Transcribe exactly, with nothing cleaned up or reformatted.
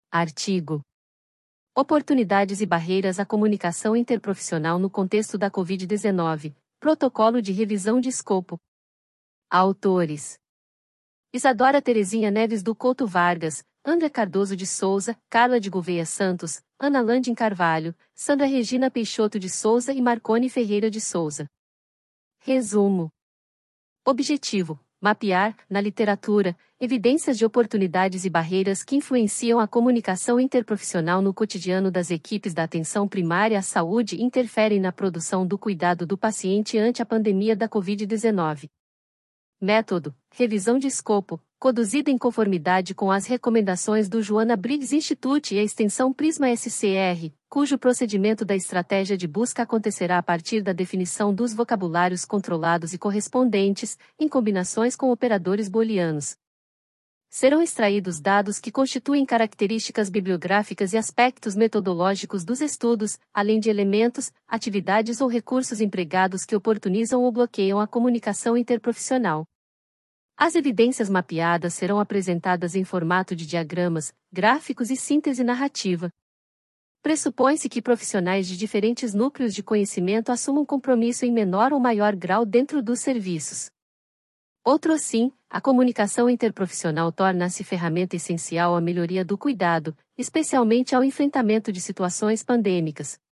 Artigo. Oportunidades e barreiras à comunicação interprofissional no contexto da covid dezenove. Protocolo de revisão de escopo. Autores: Isadora Terezinha Neves do Couto Vargas, André Cardoso de Souza, Carla de Gouveia Santos, Ana Landim Carvalho, Sandra Regina Peixoto de Souza e Marcone Ferreira de Souza. Resumo. Objetivo: mapear, na literatura, evidências de oportunidades e barreiras que influenciam a comunicação interprofissional no cotidiano das equipes da atenção primária à saúde e interferem na produção do cuidado do paciente ante a pandemia da covid dezenove. Método: revisão de escopo, conduzida em conformidade com as recomendações do Joanna Briggs Institute e a extensão Prisma S C R, cujo procedimento da estratégia de busca acontecerá a partir da definição dos vocabulários controlados e correspondentes, em combinações com operadores booleanos. Serão extraídos dados que constituem características bibliográficas e aspectos metodológicos dos estudos, além de elementos, atividades ou recursos empregados que oportunizam ou bloqueiam a comunicação interprofissional. As evidências mapeadas serão apresentadas em formato de diagramas, gráficos e síntese narrativa. Pressupõe-se que profissionais de diferentes núcleos de conhecimento assumam compromisso em menor ou maior grau dentro dos serviços. Outro assim, a comunicação interprofissional torna-se ferramenta essencial à melhoria do cuidado, especialmente ao enfrentamento de situações pandêmicas.